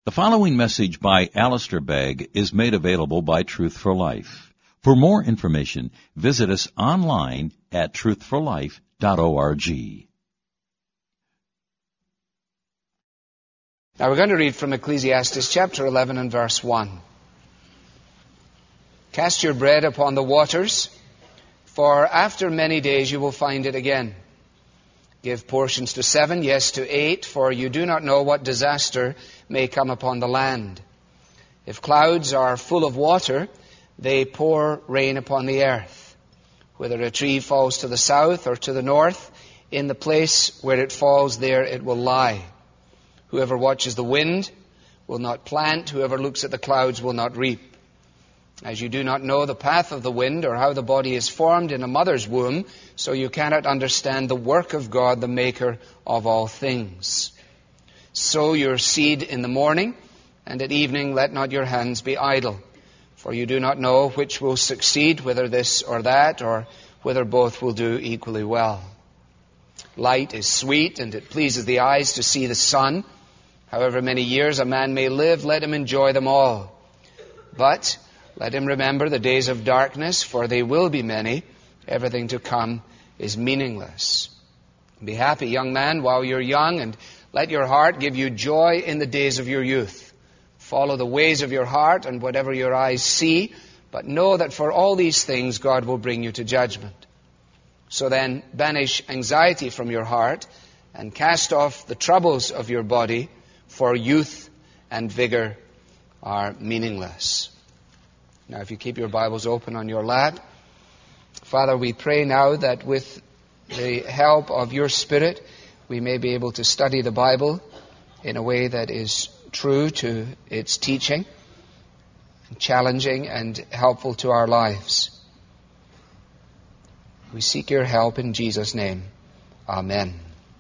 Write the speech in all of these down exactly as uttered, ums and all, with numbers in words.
The following message by Alistair Begg is made available by Truth for Life. For more information, visit us online at truth for life dot org. Now we're going to read from Ecclesiastes chapter eleven and verse one. Cast your bread upon the waters, for after many days you will find it again. Give portions to seven, yes, to eight, for you do not know what disaster may come upon the land. If clouds are full of water, they pour rain upon the earth. Whether a tree falls to the south or to the north, in the place where it falls, there it will lie. Whoever watches the wind will not plant. Whoever looks at the clouds will not reap. As you do not know the path of the wind or how the body is formed in a mother's womb, so you cannot understand the work of God, the maker of all things. Sow your seed in the morning, and at evening let not your hands be idle. For you do not know which will succeed, whether this or that, or whether both will do equally well. Light is sweet, and it pleases the eyes to see the sun. However many years a man may live, let him enjoy them all. But let him remember the days of darkness, for they will be many. Everything to come is meaningless. Be happy, young man, while you're young, and let your heart give you joy in the days of your youth. Follow the ways of your heart and whatever your eyes see, but know that for all these things God will bring you to judgment. So then, banish anxiety from your heart and cast off the troubles of your body, for youth and vigor are meaningless. Now, if you keep your Bibles open on your lap, Father, we pray now that with the help of your Spirit, we may be able to study the Bible in a way that is true to its teaching, challenging and helpful to our lives. We seek your help in Jesus' name. Amen.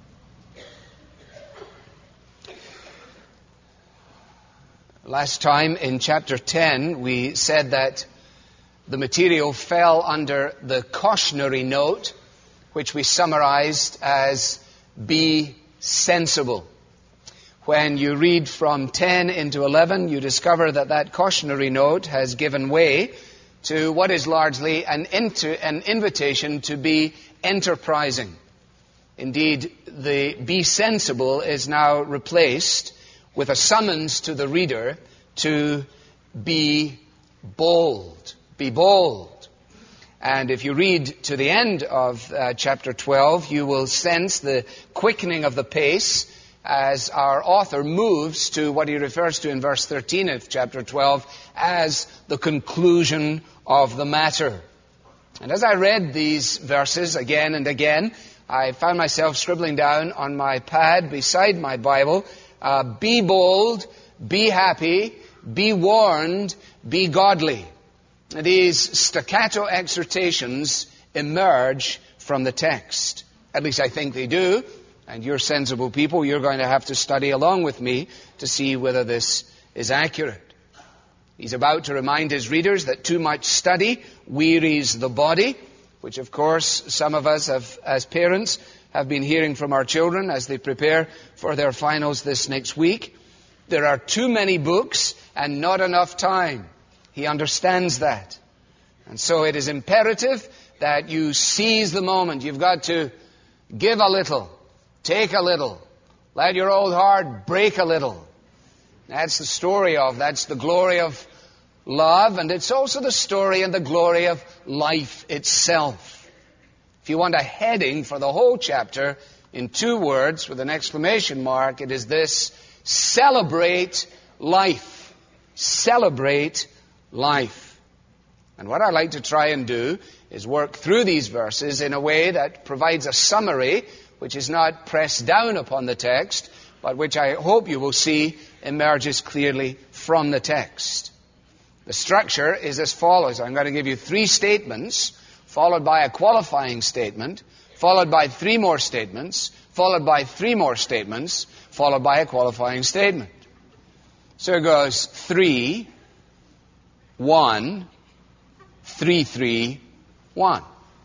Last time in chapter ten, we said that the material fell under the cautionary note, which we summarized as be sensible. When you read from ten into eleven, you discover that that cautionary note has given way to what is largely an, inter, an invitation to be enterprising. Indeed, the be sensible is now replaced with a summons to the reader to be bold. Be bold. And if you read to the end of uh, chapter twelve, you will sense the quickening of the pace as our author moves to what he refers to in verse thirteen of chapter twelve as the conclusion of the matter. And as I read these verses again and again, I found myself scribbling down on my pad beside my Bible, Uh, be bold, be happy, be warned, be godly. These staccato exhortations emerge from the text. At least I think they do. And you're sensible people, you're going to have to study along with me to see whether this is accurate. He's about to remind his readers that too much study wearies the body, which of course some of us have, as parents, have been hearing from our children as they prepare for their finals this next week. There are too many books and not enough time. He understands that. And so it is imperative that you seize the moment. You've got to give a little, take a little, let your old heart break a little. That's the story of, that's the glory of love, and it's also the story and the glory of life itself. If you want a heading for the whole chapter in two words with an exclamation mark, it is this: celebrate life. Celebrate life. And what I like to try and do is work through these verses in a way that provides a summary which is not pressed down upon the text, but which I hope you will see emerges clearly from the text. The structure is as follows. I'm going to give you three statements, followed by a qualifying statement, followed by three more statements, followed by three more statements, followed by a qualifying statement. So it goes three, one, three, three, one.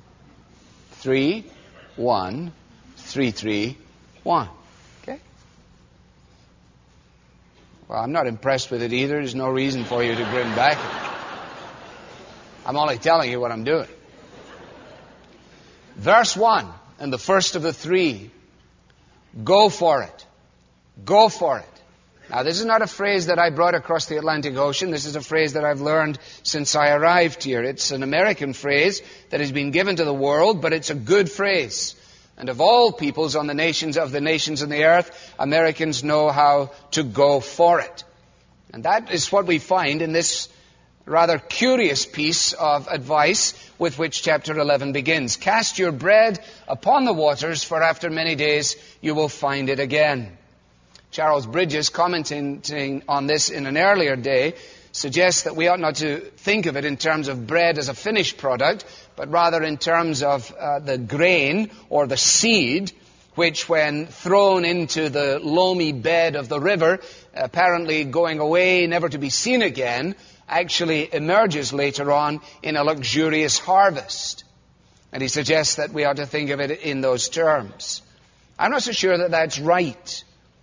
Three, one, three, three, one. Okay? Well, I'm not impressed with it either. There's no reason for you to grin back. I'm only telling you what I'm doing. Verse one, and the first of the three. Go for it. Go for it. Now, this is not a phrase that I brought across the Atlantic Ocean. This is a phrase that I've learned since I arrived here. It's an American phrase that has been given to the world, but it's a good phrase. And of all peoples on the nations of the nations on the earth, Americans know how to go for it. And that is what we find in this rather curious piece of advice with which chapter eleven begins. Cast your bread upon the waters, for after many days you will find it again. Charles Bridges, commenting on this in an earlier day, suggests that we ought not to think of it in terms of bread as a finished product, but rather in terms of uh, the grain or the seed, which when thrown into the loamy bed of the river, apparently going away, never to be seen again, actually emerges later on in a luxurious harvest. And he suggests that we ought to think of it in those terms. I'm not so sure that that's right.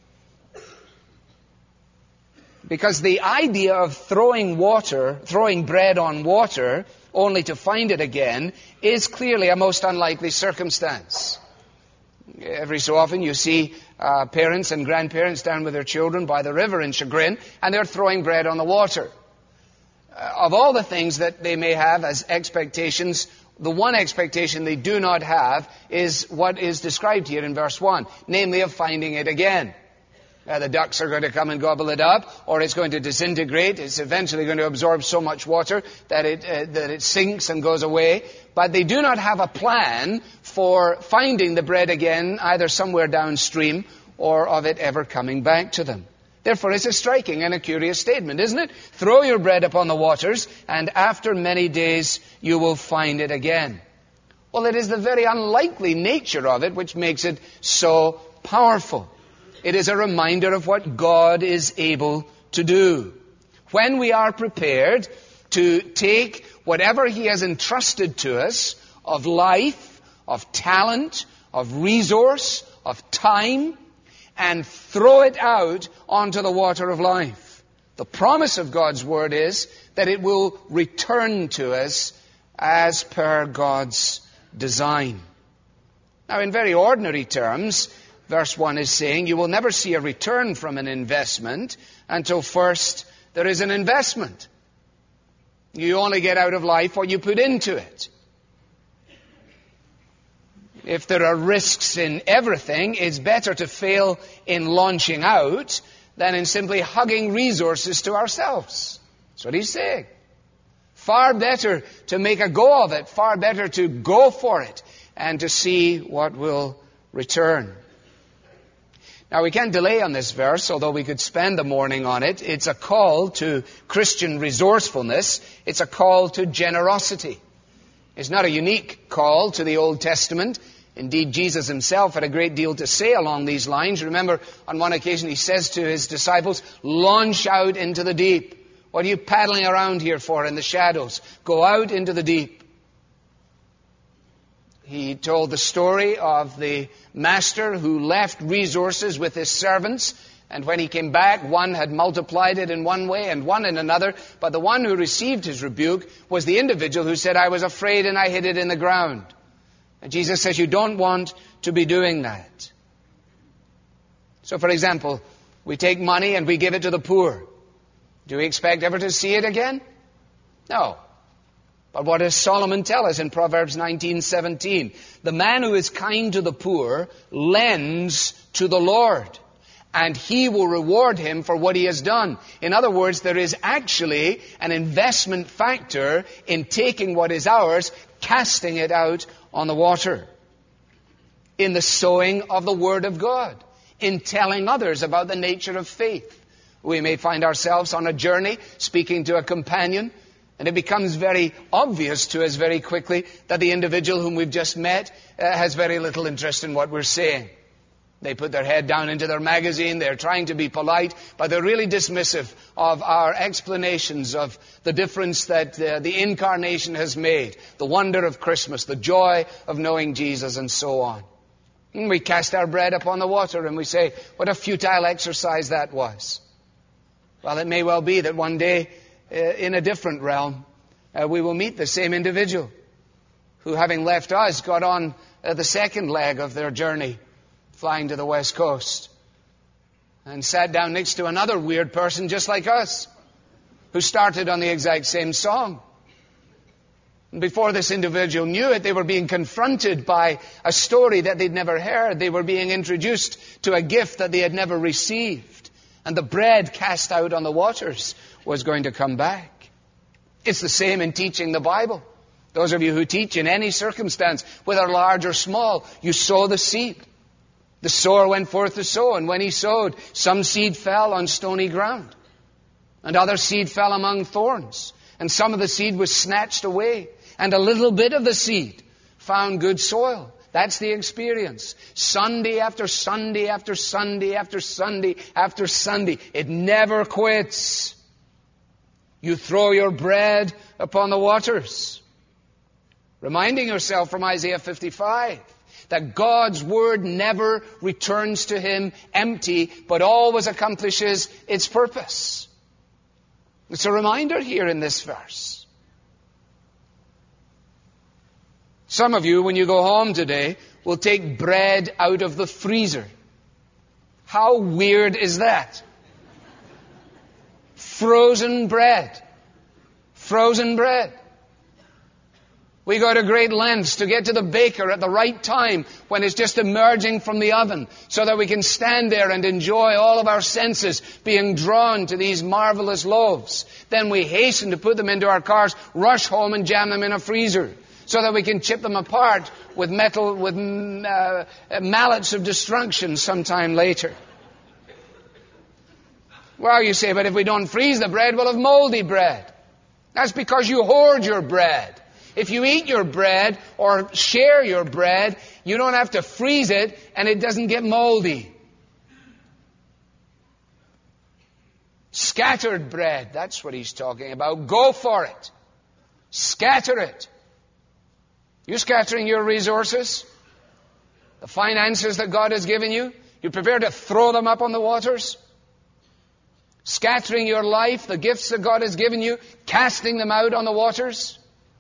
Because the idea of throwing water, throwing bread on water, only to find it again, is clearly a most unlikely circumstance. Every so often you see uh, parents and grandparents down with their children by the river in Chagrin, and they're throwing bread on the water. Uh, of all the things that they may have as expectations, the one expectation they do not have is what is described here in verse one, namely of finding it again. Uh, the ducks are going to come and gobble it up, or it's going to disintegrate. It's eventually going to absorb so much water that it uh, that it sinks and goes away. But they do not have a plan for finding the bread again, either somewhere downstream or of it ever coming back to them. Therefore, it's a striking and a curious statement, isn't it? Throw your bread upon the waters, and after many days you will find it again. Well, it is the very unlikely nature of it which makes it so powerful. It is a reminder of what God is able to do. When we are prepared to take whatever He has entrusted to us of life, of talent, of resource, of time, and throw it out onto the water of life. The promise of God's Word is that it will return to us as per God's design. Now, in very ordinary terms, verse one is saying you will never see a return from an investment until first there is an investment. You only get out of life what you put into it. If there are risks in everything, it's better to fail in launching out than in simply hugging resources to ourselves. That's what he's saying. Far better to make a go of it, far better to go for it and to see what will return. Now, we can't delay on this verse, although we could spend the morning on it. It's a call to Christian resourcefulness. It's a call to generosity. It's not a unique call to the Old Testament. Indeed, Jesus himself had a great deal to say along these lines. Remember, on one occasion he says to his disciples, launch out into the deep. What are you paddling around here for in the shadows? Go out into the deep. He told the story of the master who left resources with his servants, and when he came back, one had multiplied it in one way and one in another, but the one who received his rebuke was the individual who said, I was afraid and I hid it in the ground. And Jesus says, you don't want to be doing that. So, for example, we take money and we give it to the poor. Do we expect ever to see it again? No. But what does Solomon tell us in Proverbs nineteen seventeen? The man who is kind to the poor lends to the Lord, and He will reward him for what he has done. In other words, there is actually an investment factor in taking what is ours, casting it out on the water. In the sowing of the Word of God. In telling others about the nature of faith. We may find ourselves on a journey, speaking to a companion, and it becomes very obvious to us very quickly that the individual whom we've just met uh, has very little interest in what we're saying. They put their head down into their magazine, they're trying to be polite, but they're really dismissive of our explanations of the difference that uh, the incarnation has made, the wonder of Christmas, the joy of knowing Jesus, and so on. And we cast our bread upon the water and we say, what a futile exercise that was. Well, it may well be that one day, uh, in a different realm, uh, we will meet the same individual who, having left us, got on uh, the second leg of their journey, flying to the West Coast, and sat down next to another weird person just like us, who started on the exact same song. And before this individual knew it, they were being confronted by a story that they'd never heard. They were being introduced to a gift that they had never received. And the bread cast out on the waters was going to come back. It's the same in teaching the Bible. Those of you who teach in any circumstance, whether large or small, you sow the seed. The sower went forth to sow, and when he sowed, some seed fell on stony ground, and other seed fell among thorns, and some of the seed was snatched away, and a little bit of the seed found good soil. That's the experience. Sunday after Sunday after Sunday after Sunday after Sunday. It never quits. You throw your bread upon the waters. Reminding yourself from Isaiah fifty-five that God's Word never returns to Him empty, but always accomplishes its purpose. It's a reminder here in this verse. Some of you, when you go home today, will take bread out of the freezer. How weird is that? Frozen bread. Frozen bread. We go to great lengths to get to the baker at the right time when it's just emerging from the oven, so that we can stand there and enjoy all of our senses being drawn to these marvelous loaves. Then we hasten to put them into our cars, rush home and jam them in a freezer, so that we can chip them apart with metal, with uh, mallets of destruction sometime later. Well, you say, but if we don't freeze the bread, we'll have moldy bread. That's because you hoard your bread. If you eat your bread or share your bread, you don't have to freeze it and it doesn't get moldy. Scattered bread, that's what he's talking about. Go for it. Scatter it. You scattering your resources? The finances that God has given you? You prepared to throw them up on the waters? Scattering your life, the gifts that God has given you, casting them out on the waters?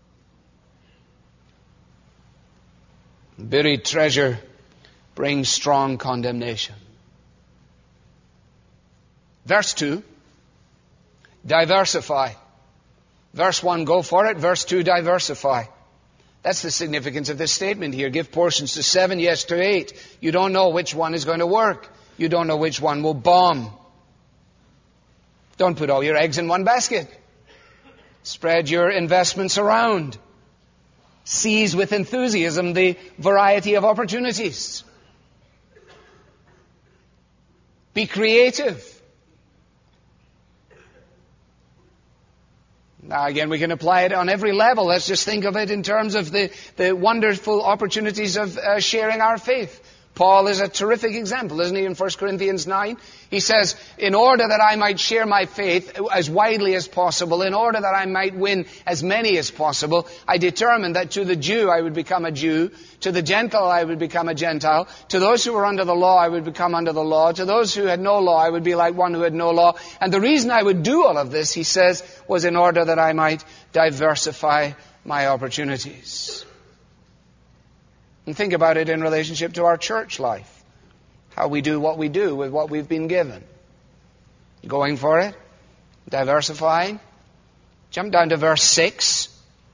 Buried treasure brings strong condemnation. Verse two, diversify. Verse one, go for it. Verse two, diversify. That's the significance of this statement here. Give portions to seven, yes to eight. You don't know which one is going to work. You don't know which one will bomb. Don't put all your eggs in one basket. Spread your investments around. Seize with enthusiasm the variety of opportunities. Be creative. Now again, we can apply it on every level. Let's just think of it in terms of the, the wonderful opportunities of uh, sharing our faith. Paul is a terrific example, isn't he, in First Corinthians nine? He says, in order that I might share my faith as widely as possible, in order that I might win as many as possible, I determined that to the Jew I would become a Jew, to the Gentile I would become a Gentile, to those who were under the law I would become under the law, to those who had no law I would be like one who had no law. And the reason I would do all of this, he says, was in order that I might diversify my opportunities. And think about it in relationship to our church life. How we do what we do with what we've been given. Going for it. Diversifying. Jump down to verse six.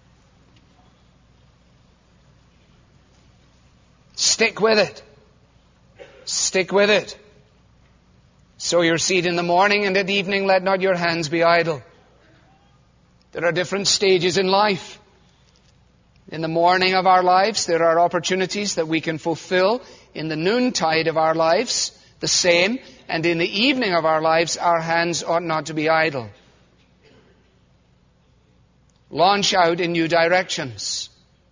Stick with it. Stick with it. Sow your seed in the morning, and at evening let not your hands be idle. There are different stages in life. In the morning of our lives, there are opportunities that we can fulfill. In the noontide of our lives, the same. And in the evening of our lives, our hands ought not to be idle. Launch out in new directions.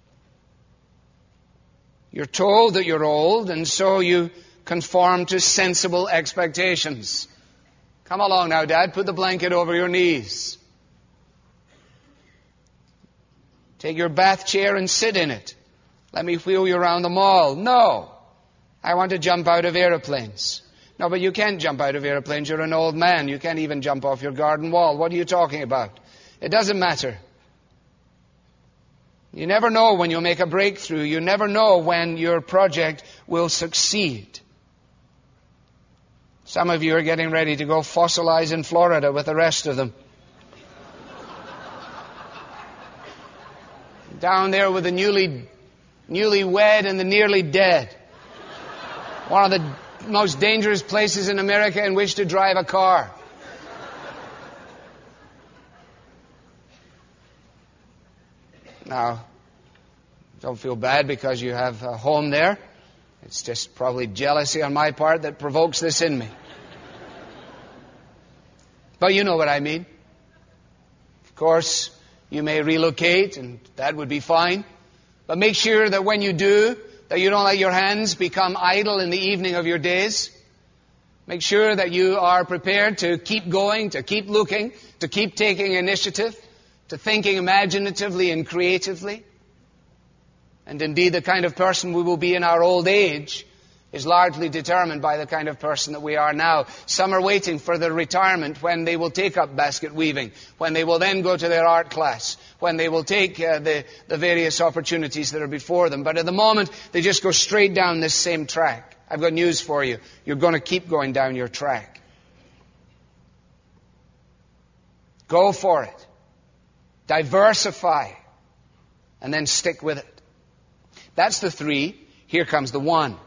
You're told that you're old, and so you conform to sensible expectations. Come along now, Dad, put the blanket over your knees. Take your bath chair and sit in it. Let me wheel you around the mall. No. I want to jump out of aeroplanes. No, but you can't jump out of airplanes. You're an old man. You can't even jump off your garden wall. What are you talking about? It doesn't matter. You never know when you'll make a breakthrough. You never know when your project will succeed. Some of you are getting ready to go fossilize in Florida with the rest of them. Down there with the newly, newly wed and the nearly dead. One of the most dangerous places in America in which to drive a car. Now, don't feel bad because you have a home there. It's just probably jealousy on my part that provokes this in me. But you know what I mean. Of course, you may relocate, and that would be fine. But make sure that when you do, that you don't let your hands become idle in the evening of your days. Make sure that you are prepared to keep going, to keep looking, to keep taking initiative, to thinking imaginatively and creatively. And indeed, the kind of person we will be in our old age is largely determined by the kind of person that we are now. Some are waiting for their retirement when they will take up basket weaving, when they will then go to their art class, when they will take uh, the, the various opportunities that are before them. But at the moment, they just go straight down this same track. I've got news for you. You're going to keep going down your track. Go for it. Diversify. And then stick with it. That's the three. Here comes the one.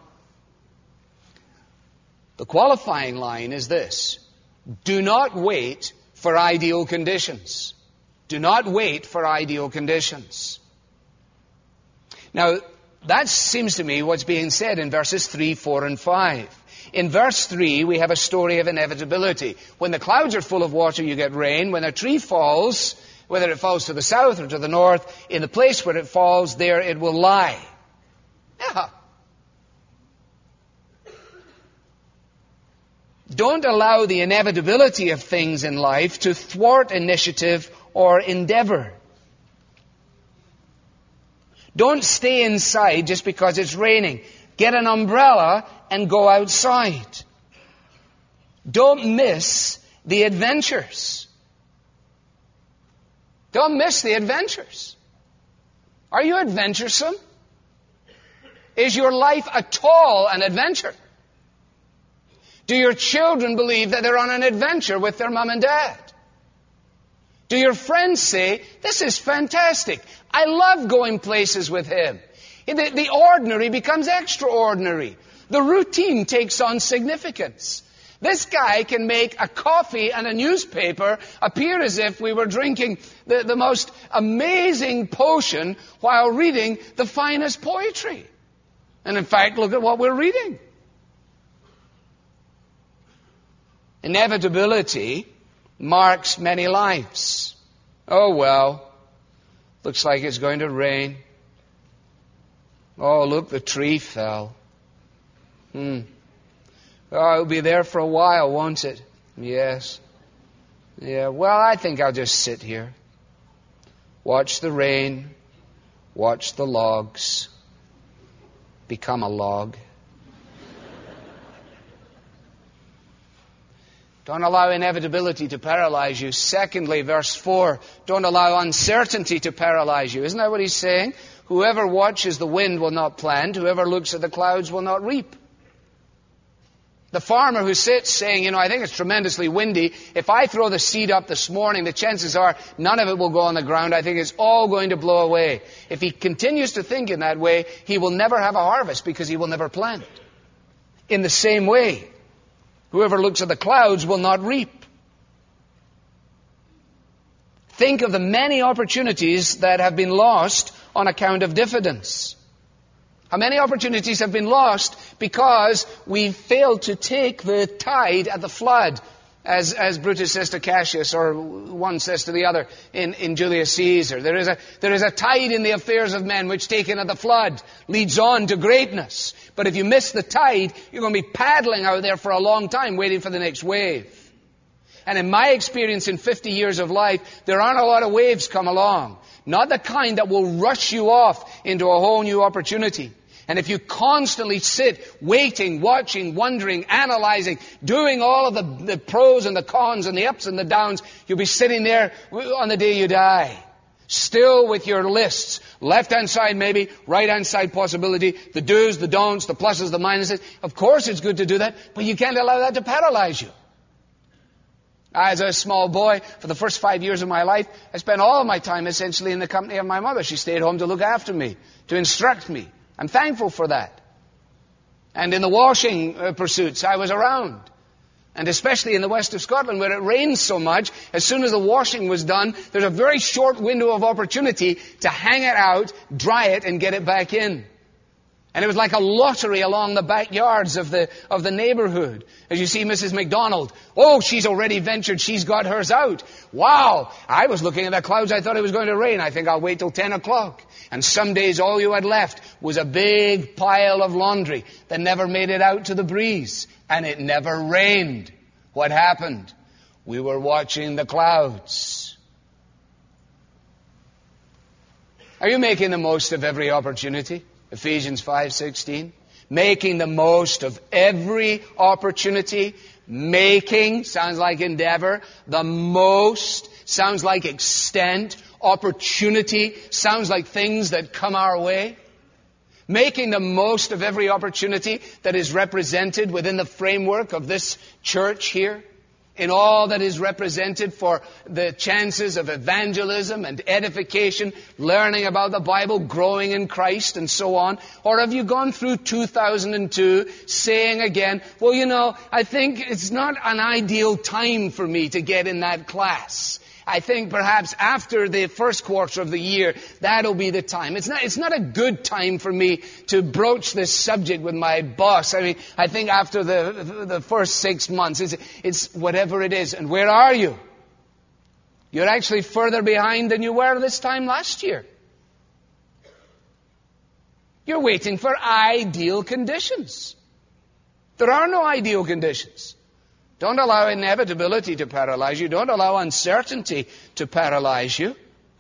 The qualifying line is this. Do not wait for ideal conditions. Do not wait for ideal conditions. Now, that seems to me what's being said in verses three, four, and five. In verse three, we have a story of inevitability. When the clouds are full of water, you get rain. When a tree falls, whether it falls to the south or to the north, in the place where it falls, there it will lie. Yeah. Don't allow the inevitability of things in life to thwart initiative or endeavor. Don't stay inside just because it's raining. Get an umbrella and go outside. Don't miss the adventures. Don't miss the adventures. Are you adventuresome? Is your life at all an adventure? Do your children believe that they're on an adventure with their mom and dad? Do your friends say, this is fantastic. I love going places with him. The, the ordinary becomes extraordinary. The routine takes on significance. This guy can make a coffee and a newspaper appear as if we were drinking the, the most amazing potion while reading the finest poetry. And in fact, look at what we're reading. Inevitability marks many lives. Oh, well, looks like it's going to rain. Oh, look, the tree fell. Hmm. Oh, it'll be there for a while, won't it? Yes. Yeah, well, I think I'll just sit here. Watch the rain. Watch the logs become a log. Don't allow inevitability to paralyze you. Secondly, verse four, don't allow uncertainty to paralyze you. Isn't that what he's saying? Whoever watches the wind will not plant. Whoever looks at the clouds will not reap. The farmer who sits saying, you know, I think it's tremendously windy. If I throw the seed up this morning, the chances are none of it will go on the ground. I think it's all going to blow away. If he continues to think in that way, he will never have a harvest because he will never plant. In the same way, whoever looks at the clouds will not reap. Think of the many opportunities that have been lost on account of diffidence. How many opportunities have been lost because we failed to take the tide at the flood, as, as Brutus says to Cassius, or one says to the other in, in Julius Caesar. There is a, there is a tide in the affairs of men which, taken at the flood, leads on to greatness. But if you miss the tide, you're going to be paddling out there for a long time waiting for the next wave. And in my experience in fifty years of life, there aren't a lot of waves come along. Not the kind that will rush you off into a whole new opportunity. And if you constantly sit, waiting, watching, wondering, analyzing, doing all of the, the pros and the cons and the ups and the downs, you'll be sitting there on the day you die. Still with your lists. Left-hand side maybe, right-hand side possibility, the do's, the don'ts, the pluses, the minuses. Of course it's good to do that, but you can't allow that to paralyze you. As a small boy, for the first five years of my life, I spent all of my time essentially in the company of my mother. She stayed home to look after me, to instruct me. I'm thankful for that. And in the washing uh, pursuits, I was around. And especially in the west of Scotland, where it rains so much, as soon as the washing was done, there's a very short window of opportunity to hang it out, dry it, and get it back in. And it was like a lottery along the backyards of the of the neighborhood. As you see Missus McDonald, oh, she's already ventured, she's got hers out. Wow, I was looking at the clouds, I thought it was going to rain. I think I'll wait till ten o'clock. And some days all you had left was a big pile of laundry that never made it out to the breeze. And it never rained. What happened? We were watching the clouds. Are you making the most of every opportunity? Ephesians five sixteen. Making the most of every opportunity. Making sounds like endeavor. The most sounds like extent. Opportunity sounds like things that come our way. Making the most of every opportunity that is represented within the framework of this church here. In all that is represented for the chances of evangelism and edification, learning about the Bible, growing in Christ, and so on? Or have you gone through two thousand two saying again, well, you know, I think it's not an ideal time for me to get in that class. I think perhaps after the first quarter of the year, that'll be the time. It's not, it's not a good time for me to broach this subject with my boss. I mean, I think after the, the first six months, it's, it's whatever it is. And where are you? You're actually further behind than you were this time last year. You're waiting for ideal conditions. There are no ideal conditions. Don't allow inevitability to paralyze you. Don't allow uncertainty to paralyze you.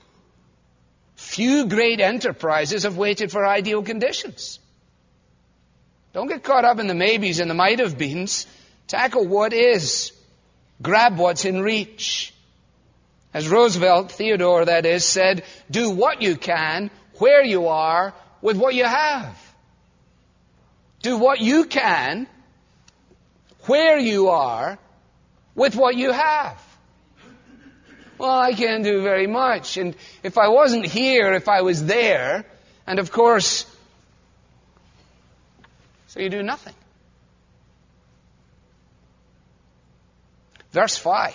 Few great enterprises have waited for ideal conditions. Don't get caught up in the maybes and the might have beens. Tackle what is. Grab what's in reach. As Roosevelt, Theodore that is, said, do what you can, where you are, with what you have. Do what you can, where you are, with what you have. Well, I can't do very much. And if I wasn't here, if I was there, and of course, so you do nothing. Verse five.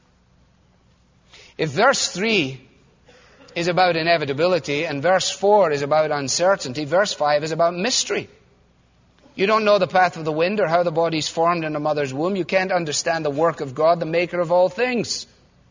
If verse three is about inevitability and verse four is about uncertainty, verse five is about mystery. You don't know the path of the wind or how the body's formed in a mother's womb. You can't understand the work of God, the maker of all things.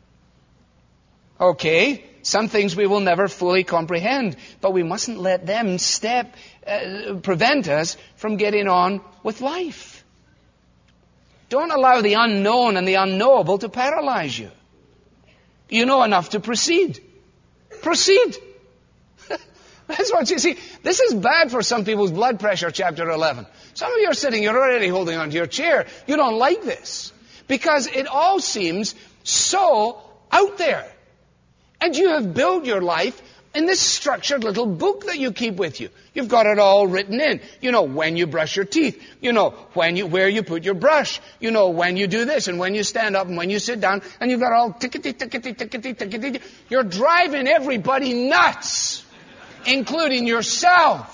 Okay, some things we will never fully comprehend, but we mustn't let them step, uh, prevent us from getting on with life. Don't allow the unknown and the unknowable to paralyze you. You know enough to proceed. Proceed. That's what you see. This is bad for some people's blood pressure, chapter eleven. Some of you are sitting, you're already holding onto your chair. You don't like this. Because it all seems so out there. And you have built your life in this structured little book that you keep with you. You've got it all written in. You know when you brush your teeth. You know when you, where you put your brush. You know when you do this and when you stand up and when you sit down. And you've got all tickety, tickety, tickety, tickety. You're driving everybody nuts, including yourself.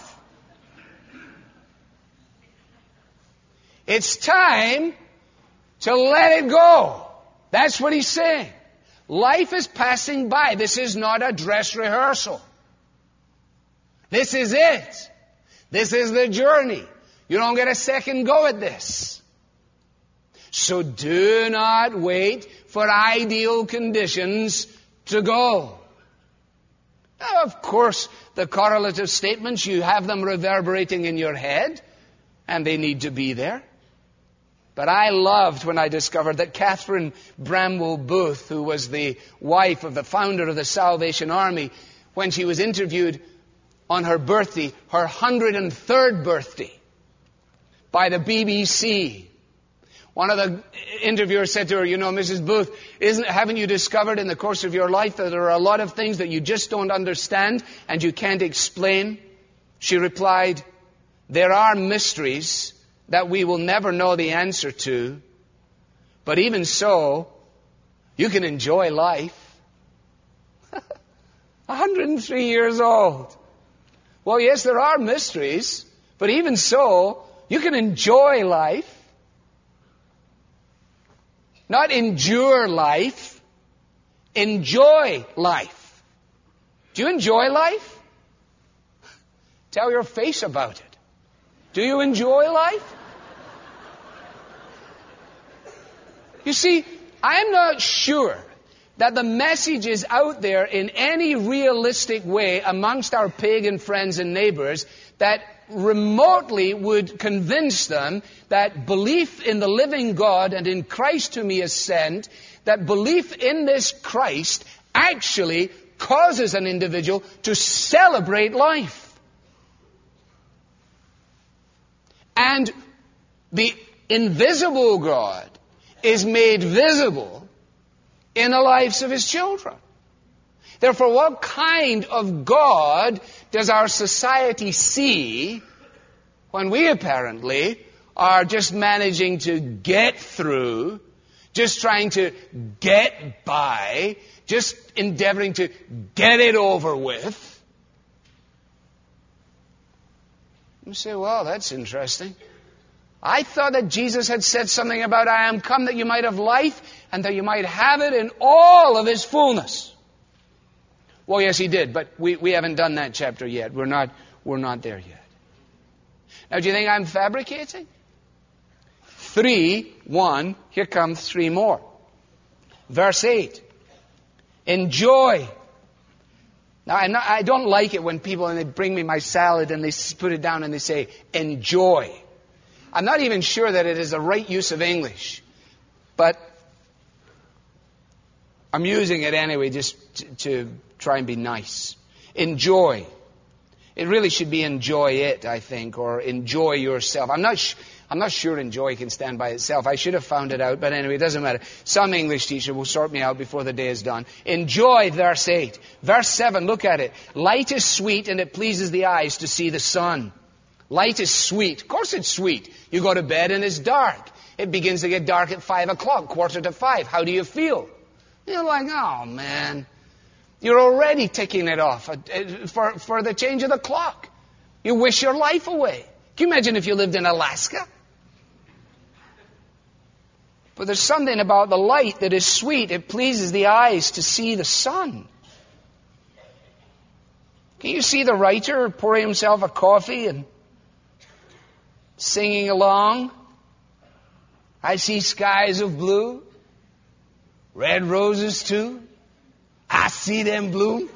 It's time to let it go. That's what he's saying. Life is passing by. This is not a dress rehearsal. This is it. This is the journey. You don't get a second go at this. So do not wait for ideal conditions to go. Now, of course, the correlative statements, you have them reverberating in your head, and they need to be there. But I loved when I discovered that Catherine Bramwell Booth, who was the wife of the founder of the Salvation Army, when she was interviewed, on her birthday, her one hundred third birthday, by the B B C. One of the interviewers said to her, you know, Missus Booth, isn't, haven't you discovered in the course of your life that there are a lot of things that you just don't understand and you can't explain? She replied, there are mysteries that we will never know the answer to, but even so, you can enjoy life. one hundred three years old. Well, yes, there are mysteries, but even so, you can enjoy life. Not endure life, enjoy life. Do you enjoy life? Tell your face about it. Do you enjoy life? You see, I'm not sure that the message is out there in any realistic way amongst our pagan friends and neighbors that remotely would convince them that belief in the living God and in Christ whom He has sent, that belief in this Christ actually causes an individual to celebrate life. And the invisible God is made visible in the lives of His children. Therefore, what kind of God does our society see when we apparently are just managing to get through, just trying to get by, just endeavoring to get it over with? You say, well, that's interesting. I thought that Jesus had said something about, I am come that you might have life and that you might have it in all of His fullness. Well, yes, He did, but we, we haven't done that chapter yet. We're not, we're not there yet. Now, do you think I'm fabricating? Three, one, here comes three more. Verse eight. Enjoy. Now, I'm not, I don't like it when people, and they bring me my salad and they put it down and they say, enjoy. I'm not even sure that it is the right use of English, but I'm using it anyway just to, to try and be nice. Enjoy. It really should be enjoy it, I think, or enjoy yourself. I'm not sh- I'm not sure enjoy can stand by itself. I should have found it out, but anyway, it doesn't matter. Some English teacher will sort me out before the day is done. Enjoy, verse eight. Verse seven, look at it. Light is sweet and it pleases the eyes to see the sun. Light is sweet. Of course it's sweet. You go to bed and it's dark. It begins to get dark at five o'clock, quarter to five. How do you feel? You're like, oh man. You're already ticking it off for, for the change of the clock. You wish your life away. Can you imagine if you lived in Alaska? But there's something about the light that is sweet. It pleases the eyes to see the sun. Can you see the writer pouring himself a coffee and singing along? I see skies of blue, red roses too. I see them bloom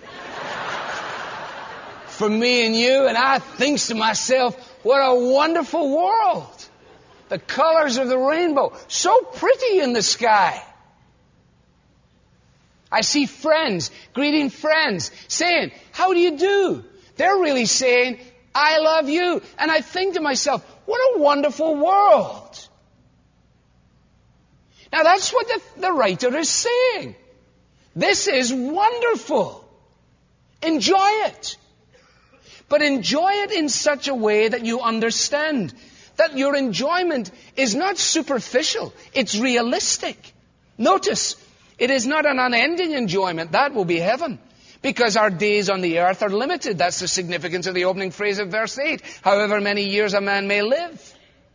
for me and you, and I think to myself, what a wonderful world. The colors of the rainbow, so pretty in the sky. I see friends greeting friends, saying, how do you do? They're really saying, I love you. And I think to myself, what a wonderful world. Now that's what the, the writer is saying. This is wonderful. Enjoy it. But enjoy it in such a way that you understand that your enjoyment is not superficial. It's realistic. Notice, it is not an unending enjoyment. That will be heaven. Because our days on the earth are limited. That's the significance of the opening phrase of verse eight. However many years a man may live.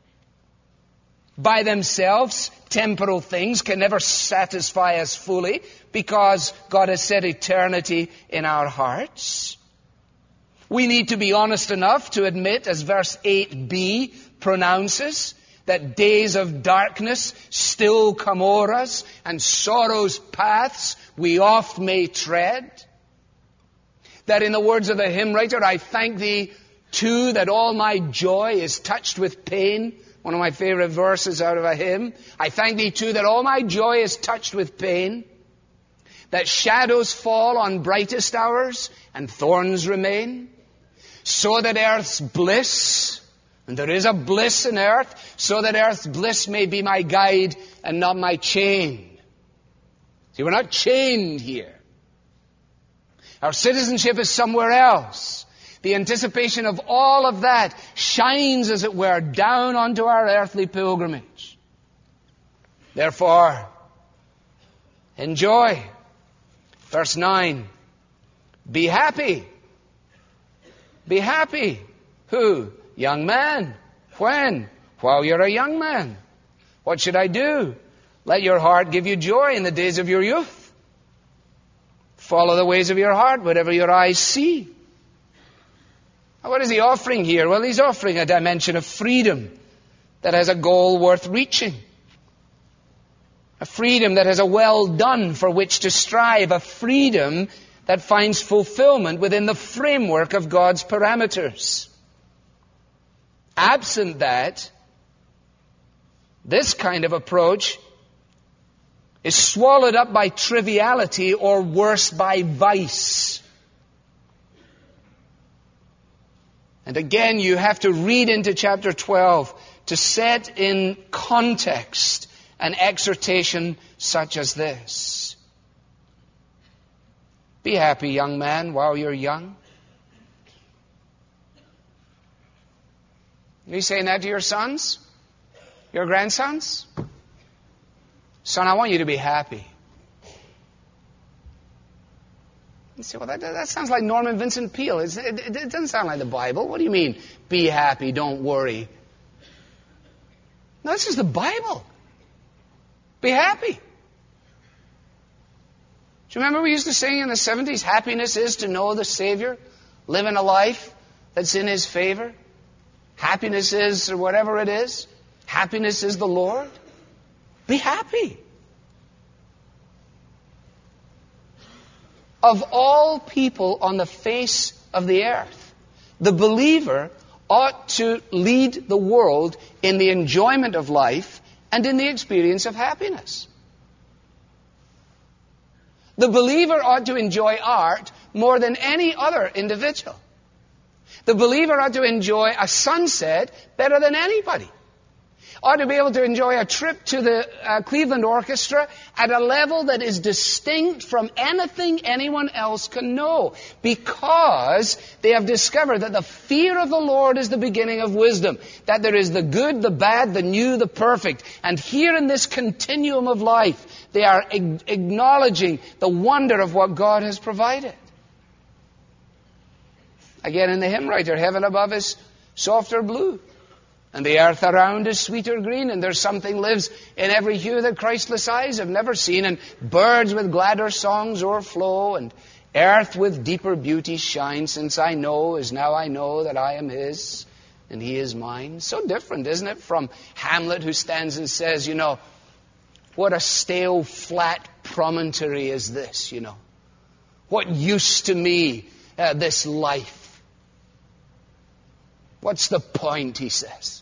By themselves, temporal things can never satisfy us fully because God has set eternity in our hearts. We need to be honest enough to admit, as verse eight b pronounces, that days of darkness still come o'er us and sorrow's paths we oft may tread. That in the words of the hymn writer, I thank Thee too that all my joy is touched with pain. One of my favorite verses out of a hymn. I thank Thee too that all my joy is touched with pain. That shadows fall on brightest hours and thorns remain. so that earth's bliss, and there is a bliss in earth, so that earth's bliss may be my guide and not my chain. See, we're not chained here. Our citizenship is somewhere else. The anticipation of all of that shines, as it were, down onto our earthly pilgrimage. Therefore, enjoy. Verse nine. Be happy. Be happy. Who? Young man. When? While you're a young man. What should I do? Let your heart give you joy in the days of your youth. Follow the ways of your heart, whatever your eyes see. What is he offering here? Well, he's offering a dimension of freedom that has a goal worth reaching. A freedom that has a well done for which to strive. A freedom that finds fulfillment within the framework of God's parameters. Absent that, this kind of approach is swallowed up by triviality, or worse, by vice. And again, you have to read into chapter twelve to set in context an exhortation such as this. Be happy, young man, while you're young. Are you saying that to your sons? Your grandsons? Son, I want you to be happy. You say, well, that, that sounds like Norman Vincent Peale. It, it, it doesn't sound like the Bible. What do you mean, be happy, don't worry? No, this is the Bible. Be happy. Do you remember we used to sing in the seventies, happiness is to know the Savior, living a life that's in His favor? Happiness is, or whatever it is, happiness is the Lord. Be happy. Of all people on the face of the earth, the believer ought to lead the world in the enjoyment of life and in the experience of happiness. The believer ought to enjoy art more than any other individual. The believer ought to enjoy a sunset better than anybody. Ought to be able to enjoy a trip to the uh, Cleveland Orchestra at a level that is distinct from anything anyone else can know, because they have discovered that the fear of the Lord is the beginning of wisdom, that there is the good, the bad, the new, the perfect. And here in this continuum of life, they are ag- acknowledging the wonder of what God has provided. Again, in the hymn writer, heaven above is softer blue, and the earth around is sweeter green, and there's something lives in every hue that Christless eyes have never seen, and birds with gladder songs o'erflow, and earth with deeper beauty shine, since I know, as now I know, that I am His, and He is mine. So different, isn't it, from Hamlet, who stands and says, you know, what a stale, flat promontory is this, you know. What use to me, uh, this life? What's the point, he says.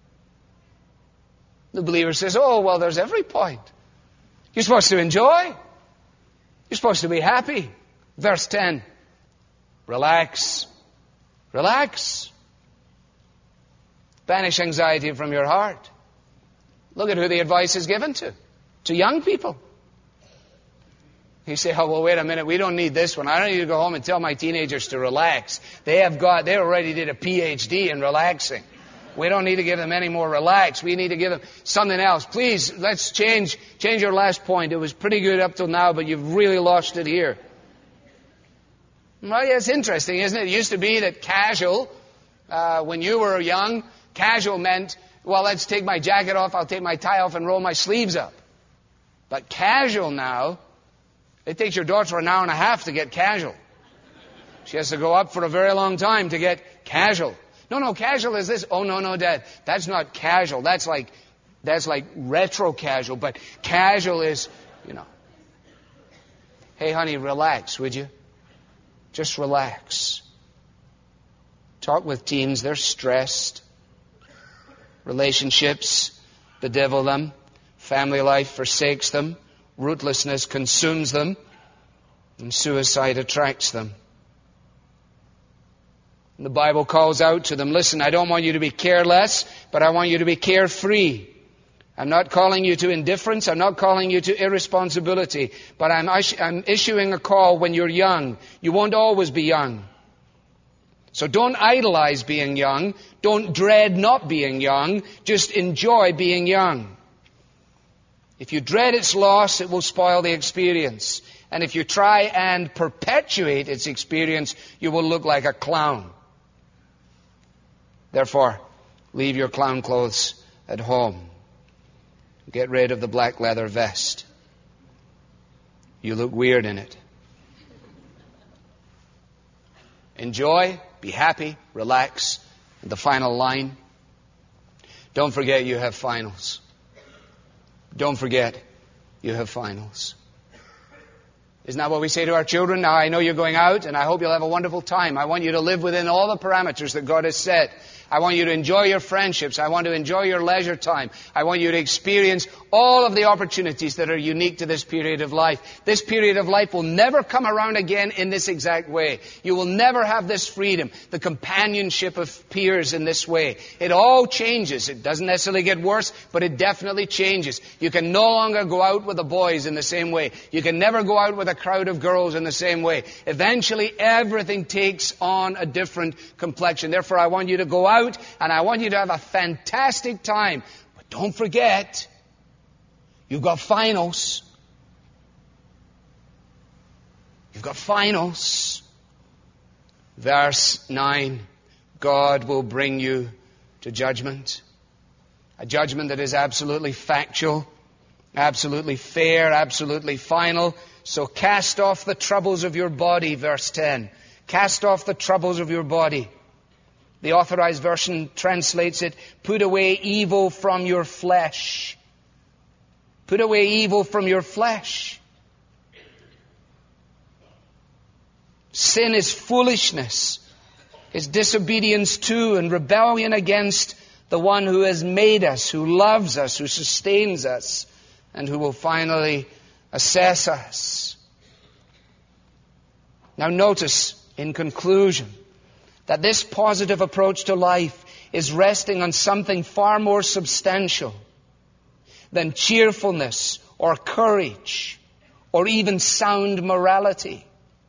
The believer says, oh, well, there's every point. You're supposed to enjoy. You're supposed to be happy. Verse ten. Relax. Relax. Banish anxiety from your heart. Look at who the advice is given to. To young people. You say, oh, well, wait a minute, we don't need this one. I don't need to go home and tell my teenagers to relax. They have got, they already did a P H D in relaxing. We don't need to give them any more relax. We need to give them something else. Please, let's change, change your last point. It was pretty good up till now, but you've really lost it here. Well, yeah, it's interesting, isn't it? It used to be that casual, uh, when you were young, casual meant, well, let's take my jacket off, I'll take my tie off and roll my sleeves up. But casual now, it takes your daughter an hour and a half to get casual. She has to go up for a very long time to get casual. No, no, casual is this. Oh, no, no, Dad, that's not casual. That's like, that's like retro casual. But casual is, you know. Hey, honey, relax, would you? Just relax. Talk with teens. They're stressed. Relationships bedevil them. Family life forsakes them. Rootlessness consumes them, and suicide attracts them. And the Bible calls out to them, listen, I don't want you to be careless, but I want you to be carefree. I'm not calling you to indifference. I'm not calling you to irresponsibility. But I'm, I'm issuing a call when you're young. You won't always be young. So don't idolize being young. Don't dread not being young. Just enjoy being young. If you dread its loss, it will spoil the experience. And if you try and perpetuate its experience, you will look like a clown. Therefore, leave your clown clothes at home. Get rid of the black leather vest. You look weird in it. Enjoy, be happy, relax. And the final line, don't forget you have finals. Don't forget you have finals. Isn't that what we say to our children? Now I know you're going out and I hope you'll have a wonderful time. I want you to live within all the parameters that God has set. I want you to enjoy your friendships. I want to enjoy your leisure time. I want you to experience all of the opportunities that are unique to this period of life. This period of life will never come around again in this exact way. You will never have this freedom, the companionship of peers in this way. It all changes. It doesn't necessarily get worse, but it definitely changes. You can no longer go out with the boys in the same way. You can never go out with a crowd of girls in the same way. Eventually, everything takes on a different complexion. Therefore, I want you to go out and I want you to have a fantastic time. But don't forget, you've got finals. You've got finals. Verse nine, God will bring you to judgment. A judgment that is absolutely factual, absolutely fair, absolutely final. So cast off the troubles of your body, verse ten. Cast off the troubles of your body. The Authorized Version translates it, put away evil from your flesh. Put away evil from your flesh. Sin is foolishness. It's disobedience to and rebellion against the one who has made us, who loves us, who sustains us, and who will finally assess us. Now notice, in conclusion, that this positive approach to life is resting on something far more substantial than cheerfulness or courage or even sound morality.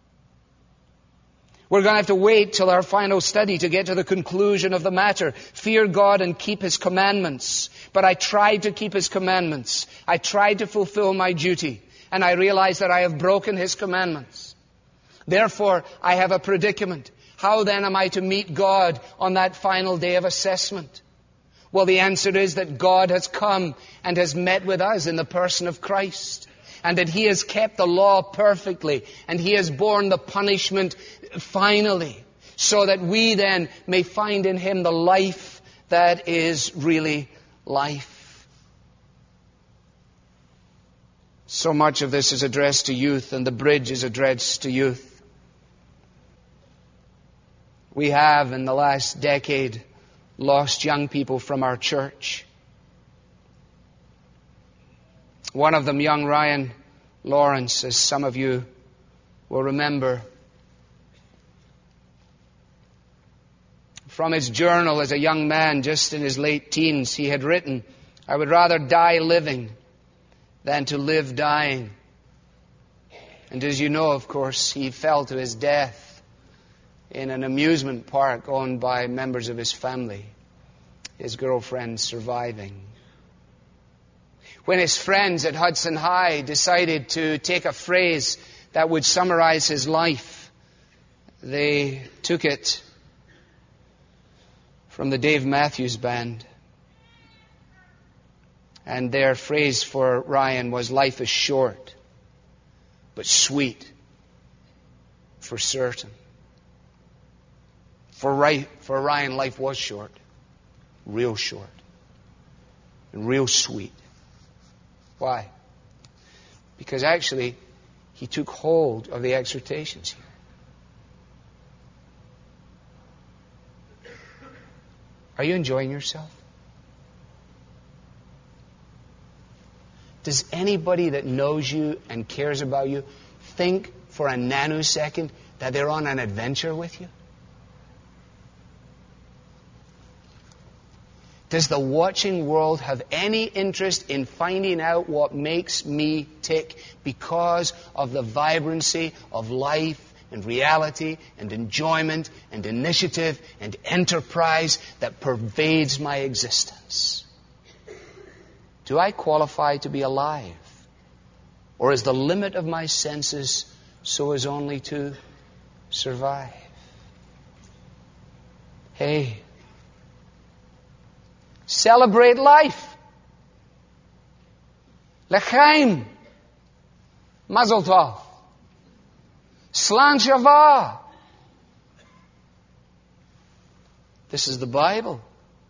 We're going to have to wait till our final study to get to the conclusion of the matter. Fear God and keep His commandments. But I tried to keep His commandments. I tried to fulfill my duty. And I realized that I have broken His commandments. Therefore, I have a predicament. How then am I to meet God on that final day of assessment? Well, the answer is that God has come and has met with us in the person of Christ. And that He has kept the law perfectly. And He has borne the punishment finally. So that we then may find in Him the life that is really life. So much of this is addressed to youth, and the bridge is addressed to youth. We have, in the last decade, lost young people from our church. One of them, young Ryan Lawrence, as some of you will remember. From his journal as a young man, just in his late teens, he had written, I would rather die living than to live dying. And as you know, of course, he fell to his death in an amusement park owned by members of his family, his girlfriend surviving. When his friends at Hudson High decided to take a phrase that would summarize his life, they took it from the Dave Matthews Band. And their phrase for Ryan was, life is short, but sweet for certain. For Ryan, life was short, real short, and real sweet. Why? Because actually, he took hold of the exhortations here. Are you enjoying yourself? Does anybody that knows you and cares about you think for a nanosecond that they're on an adventure with you? Does the watching world have any interest in finding out what makes me tick because of the vibrancy of life and reality and enjoyment and initiative and enterprise that pervades my existence? Do I qualify to be alive? Or is the limit of my senses so as only to survive? Hey, celebrate life. L'chaim. Mazel tov. Slan Shavah. This is the Bible.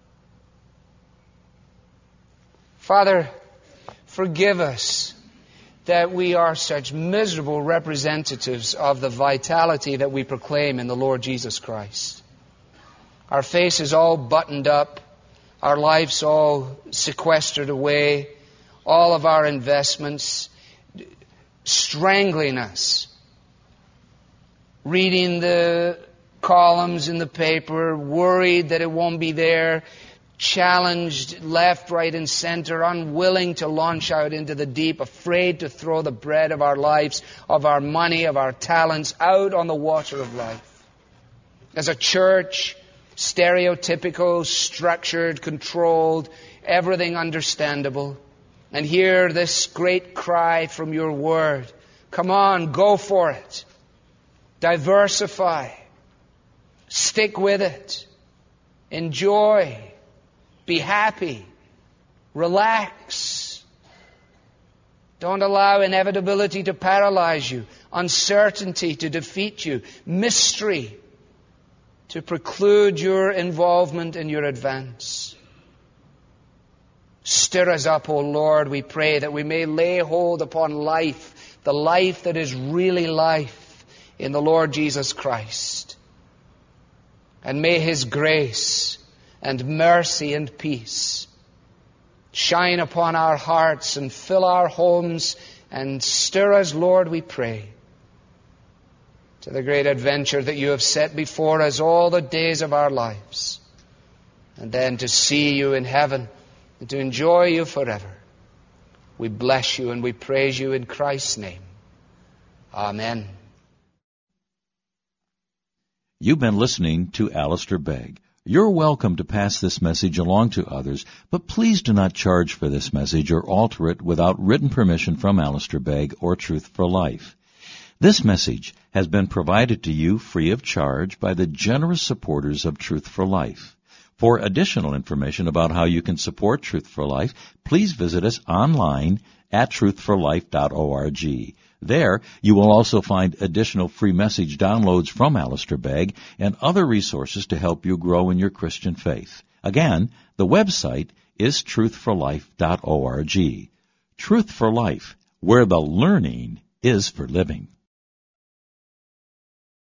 Father, forgive us that we are such miserable representatives of the vitality that we proclaim in the Lord Jesus Christ. Our faces all buttoned up, our lives all sequestered away, all of our investments strangling us. Reading the columns in the paper, worried that it won't be there, challenged left, right, and center, unwilling to launch out into the deep, afraid to throw the bread of our lives, of our money, of our talents out on the water of life. As a church, stereotypical, structured, controlled, everything understandable. And hear this great cry from your word. Come on, go for it. Diversify. Stick with it. Enjoy. Be happy. Relax. Don't allow inevitability to paralyze you. Uncertainty to defeat you. Mystery to preclude your involvement and your advance. Stir us up, O Lord, we pray, that we may lay hold upon life, the life that is really life in the Lord Jesus Christ. And may His grace and mercy and peace shine upon our hearts and fill our homes and stir us, Lord, we pray, to the great adventure that you have set before us all the days of our lives, and then to see you in heaven and to enjoy you forever. We bless you and we praise you in Christ's name. Amen. You've been listening to Alistair Begg. You're welcome to pass this message along to others, but please do not charge for this message or alter it without written permission from Alistair Begg or Truth for Life. This message has been provided to you free of charge by the generous supporters of Truth for Life. For additional information about how you can support Truth for Life, please visit us online at truth for life dot org. There, you will also find additional free message downloads from Alistair Begg and other resources to help you grow in your Christian faith. Again, the website is truth for life dot org. Truth for Life, where the learning is for living.